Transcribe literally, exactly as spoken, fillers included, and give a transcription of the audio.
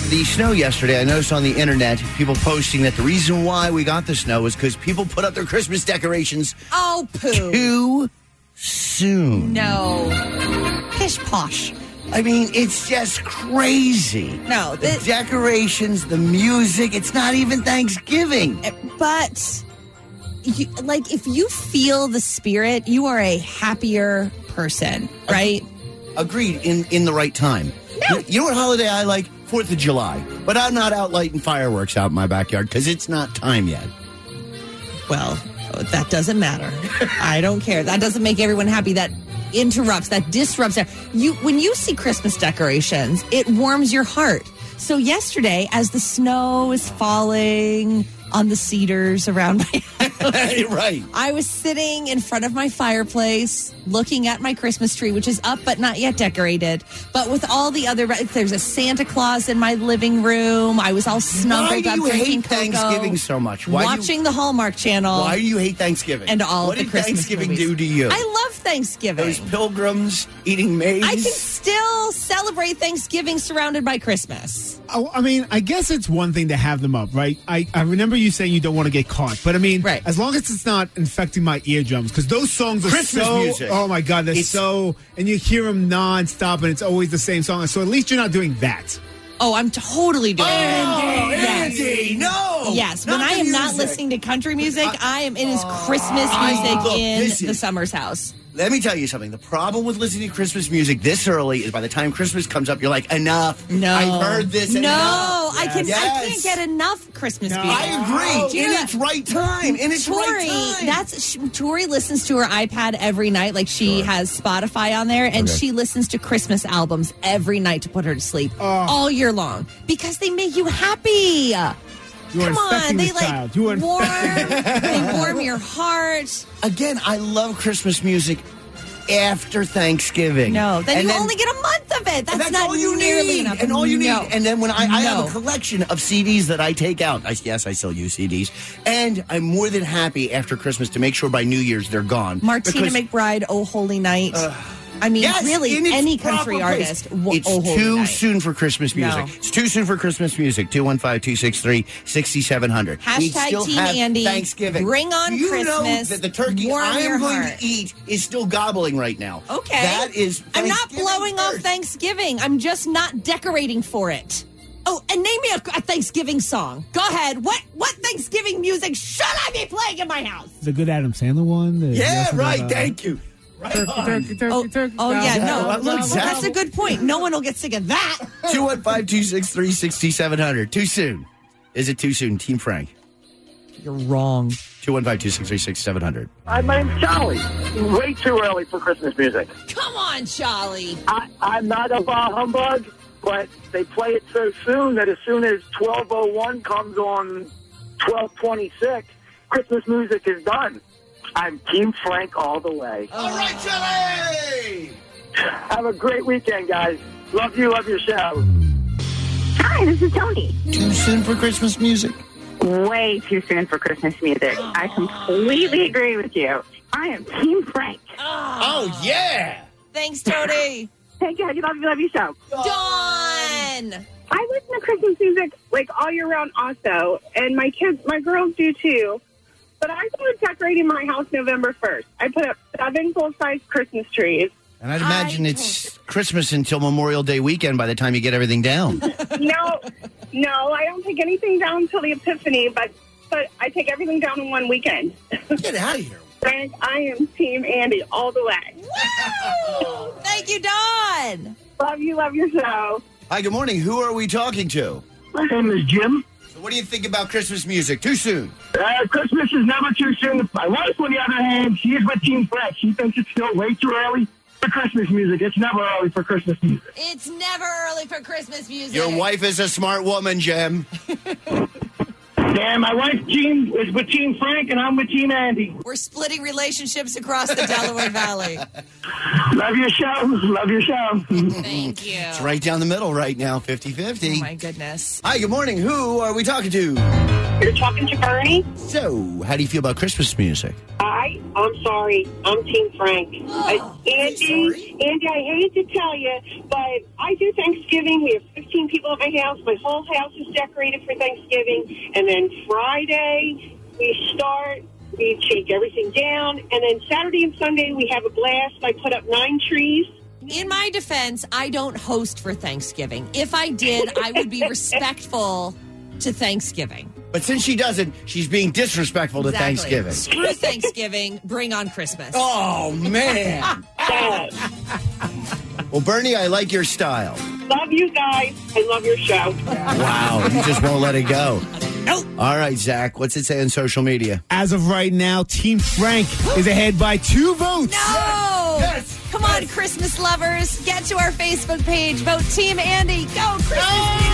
the snow yesterday, I noticed on the internet people posting that the reason why we got the snow was because people put up their Christmas decorations Oh, poo. too soon. No. Pish posh. I mean, it's just crazy. No. The This, decorations, the music, it's not even Thanksgiving. but, you, like, if you feel the spirit, you are a happier person, right? Agreed, in, in the right time. No. You, you know what holiday I like? Fourth of July. But I'm not out lighting fireworks out in my backyard because it's not time yet. Well, that doesn't matter. I don't care. That doesn't make everyone happy. That interrupts, that disrupts. You, when you see Christmas decorations, it warms your heart. So yesterday, as the snow is falling on the cedars around my house, Right. I was sitting in front of my fireplace looking at my Christmas tree, which is up but not yet decorated. But with all the other, there's a Santa Claus in my living room. I was all snuggled Why do up you drinking hate cocoa, Thanksgiving so much? Why do you- watching the Hallmark Channel. Why do you hate Thanksgiving? And all what of the did Christmas Thanksgiving movies. do to you? I love Thanksgiving. Those pilgrims eating maize. I can still celebrate Thanksgiving surrounded by Christmas. Oh, I mean, I guess it's one thing to have them up, right? I, I remember you saying you don't want to get caught, but I mean, Right. as long as it's not infecting my eardrums, because those songs are Christmas so, music. oh my God, they're It's- so, and you hear them nonstop, and it's always the same song. So at least you're not doing that. Oh, I'm totally doing Oh, it. Yes. Andy, no. Yes, when Not I the am not music. listening to country music, I am. It is Christmas I- music look, in this the is- Summers house. Let me tell you something. The problem with listening to Christmas music this early is by the time Christmas comes up, you're like, enough. No, I've heard this No, enough. I can. I Yes. can't get enough Christmas No. music. I agree. Do you In know its right time. In its Tori, right time. that's sh- Tori listens to her iPad every night. Like she has Spotify on there, and Okay. she listens to Christmas albums every night to put her to sleep all year long because they make you happy. You are Come on, infecting they this like child. You are warm. They warm your heart. Again, I love Christmas music after Thanksgiving. No, then And you only get a month of it. That's, And that's not all you nearly need. enough. And all you No. need. And then when I, I have No. a collection of C Ds that I take out. I, yes, I still use C Ds. And I'm more than happy after Christmas to make sure by New Year's they're gone. Martina Because- McBride, Oh Holy Night. I mean, Yes, really, in its any proper country place. artist. wo- It's Oh Holy too Night. soon for Christmas music. No. It's too soon for Christmas music. two one five, two six three, six seven zero zero. We Hashtag still Team have Andy. Thanksgiving. Bring on you know Christmas. that the turkey Warm I your am going heart. to eat is still gobbling right now. Okay. That is I'm not Thanksgiving blowing off first. Thanksgiving. I'm just not decorating for it. Oh, and name me a, a Thanksgiving song. Go ahead. What what Thanksgiving music should I be playing in my house? the good Adam Sandler one. The, Yeah, the- right. uh, Thank you. Right Turkey, on. turkey, turkey, Oh, turkey. oh yeah, no. well, look, Zach- That's a good point. No one will get sick of that. two one five, two six three, six seven zero zero. Too soon. Is it too soon? Team Frank. You're wrong. two one five, two six three, six seven zero zero. Hi, my name's Charlie. Way too early for Christmas music. Come on, Charlie. I, I'm not a bah humbug, but they play it so soon that as soon as twelve oh one comes on twelve twenty-six, Christmas music is done. I'm Team Frank all the way. All right, Charlie! Have a great weekend, guys. Love you, love your show. Hi, this is Tony. Too soon for Christmas music? Way too soon for Christmas music. I completely agree with you. I am Team Frank. Oh, yeah! Thanks, Tony. Hey, guys, love you, love your show. Dawn. I listen to Christmas music like all year round also, and my kids, my girls do too. But I started decorating my house November first. I put up seven full-size Christmas trees. And I'd imagine I it's Christmas until Memorial Day weekend by the time you get everything down. No, no, I don't take anything down until the Epiphany, but but I take everything down in one weekend. Get out of here. Frank, I am Team Andy all the way. Woo! Thank you, Dawn. Love you, love your show. Hi, good morning. Who are we talking to? My name is Jim. So what do you think about Christmas music? Too soon? Uh, Christmas is never too soon. My wife, on the other hand, she is with Team Frank. She thinks it's still way too early for Christmas music. It's never early for Christmas music. It's never early for Christmas music. Your wife is a smart woman, Jem. Yeah, my wife Jean is with Team Frank, and I'm with Team Andy. We're splitting relationships across the Delaware Valley. Love your show. Love your show. Thank you. It's right down the middle right now, fifty-fifty. Oh, my goodness. Hi, good morning. Who are we talking to? You're talking to Bernie? So, how do you feel about Christmas music? I, I'm sorry. I'm Team Frank. Oh, uh, Andy, Andy, I hate to tell you, but I do Thanksgiving. We have fifteen people at my house. My whole house is decorated for Thanksgiving. And then Friday, we start, we take everything down. And then Saturday and Sunday, we have a blast. I put up nine trees. In my defense, I don't host for Thanksgiving. If I did, I would be respectful to Thanksgiving. But since she doesn't, she's being disrespectful to Exactly. Thanksgiving. Screw Thanksgiving. Bring on Christmas. Oh, man. Well, Bernie, I like your style. Love you guys. I love your show. Wow, you just won't let it go. Nope. All right, Zach, what's it say on social media? As of right now, Team Frank is ahead by two votes. No! Yes. Come on, Christmas lovers. Get to our Facebook page. Vote Team Andy. Go, Christmas music.